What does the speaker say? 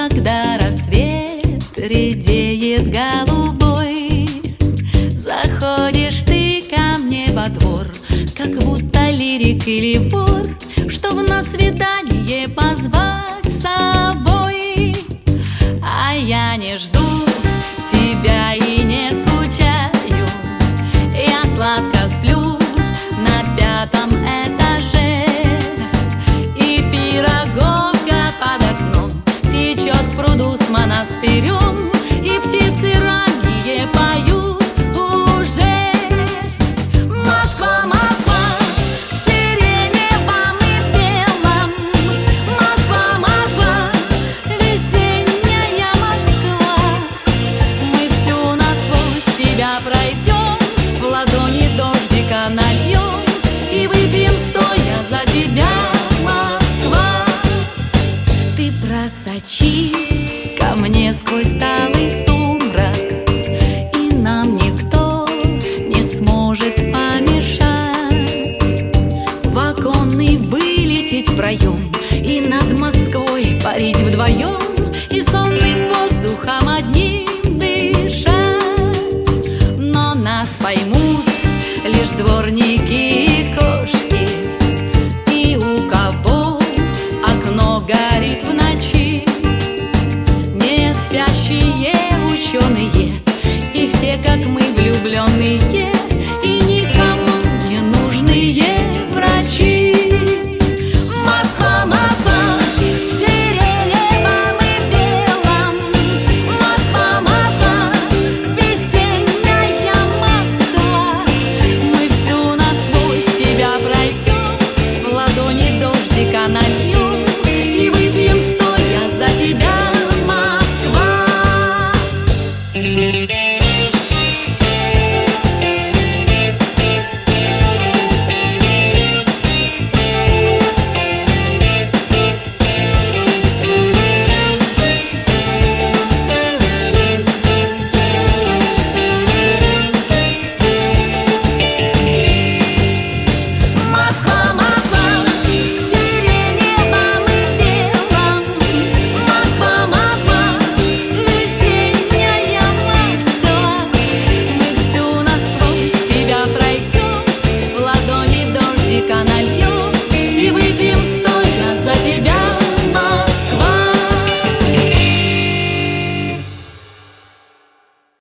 когда рассвет редеет голубой, заходишь ты ко мне во двор, как будто лирик или вор, чтоб на свидание позвать с собой. А я не жду тебя и не скучаю, я сладко сплю на 5-м этаже, и пироговка под окном течет к пруду с монастырем, и птицы ранние поют уже. Москва, Москва, в сиреневом и белом, Москва, Москва, весенняя Москва. Мы всю насквозь тебя пройдем, в ладони дождика нальем и выпьем стоя за тебя, Москва. Ты просочись ко мне сквозь талый сумрак, и нам никто не сможет помешать в оконный вылететь в проем и над Москвой парить вдвоем.